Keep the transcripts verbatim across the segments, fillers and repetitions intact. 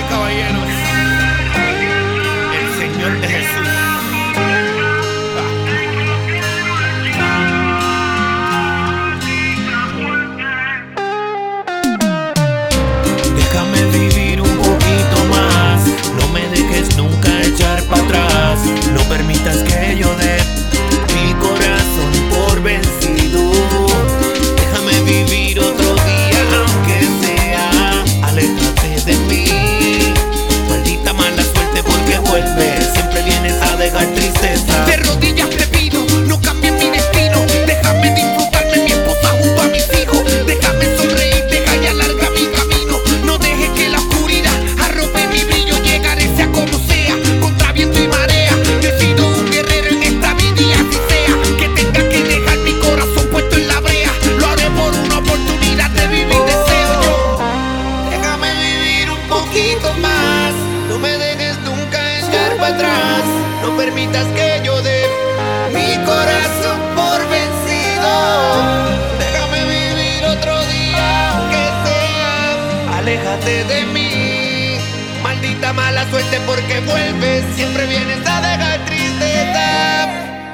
y caballeros, el Señor de Jesús. Déjame vivir un poquito más, no me dejes nunca echar para atrás, no permitas que yo dé mi corazón por vencido. Déjame vivir otro día, aunque sea, aléjate de mí. Maldita mala suerte porque vuelves, siempre vienes a dejar tristeza. De rodillas te pido, no cambies mi destino. Déjame disfrutarme mi esposa junto a mis hijos. Déjame sonreír, deja y alarga mi camino. No dejes que la oscuridad arrope mi brillo. Llegaré sea como sea, contra viento y marea. He sido un guerrero en esta vida y así sea. Que tenga que dejar mi corazón puesto en la brea. Lo haré por una oportunidad de vivir, deseo yo. Déjame vivir un poquito más, no me dejes nunca echar para atrás, no permitas que yo dé mi corazón por vencido. Déjame vivir otro día, aunque sea, aléjate de mí. Maldita mala suerte porque vuelves, siempre vienes a dejar tristeza.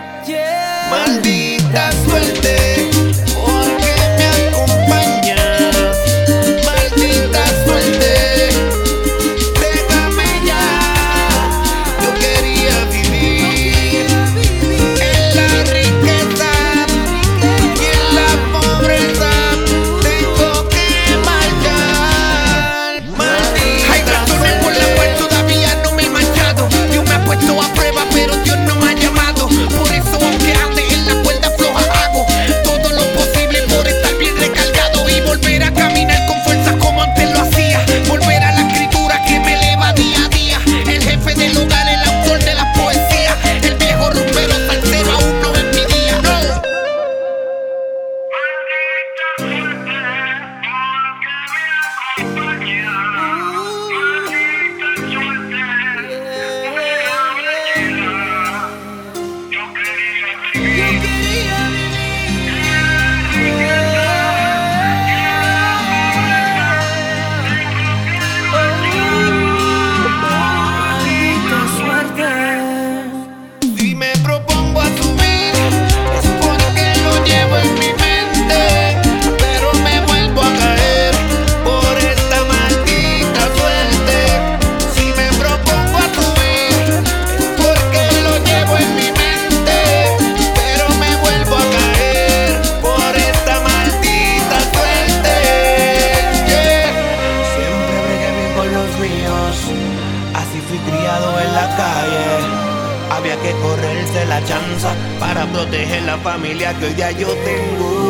Maldita suerte porque me acompañas. Maldita suerte, déjame ya. Yo quería vivir en la riqueza y en la pobreza. Tengo que marchar. Maldita Hay razones por las cuales todavía no me he marchado. Dios me ha puesto a prueba, pero Dios no me ha llamado. Por eso, aunque ande en la cuerda floja, hago todo lo posible por estar bien recargado y volver a caminar con fuerza como antes lo hacía. Volver a la escritura que me eleva día a día. El jefe del hogar, el autor de las poesías. El viejo rumbero salsero aún no es mi día. No. Si me propongo a subir, es porque lo llevo en mi mente, pero me vuelvo a caer por esta maldita suerte. Si me propongo a subir, es porque lo llevo en mi mente, pero me vuelvo a caer por esta maldita suerte. Yeah. Siempre bregué bien con los míos, así fui criado en la calle. Había que correrse la chanza para proteger la familia que hoy día yo tengo.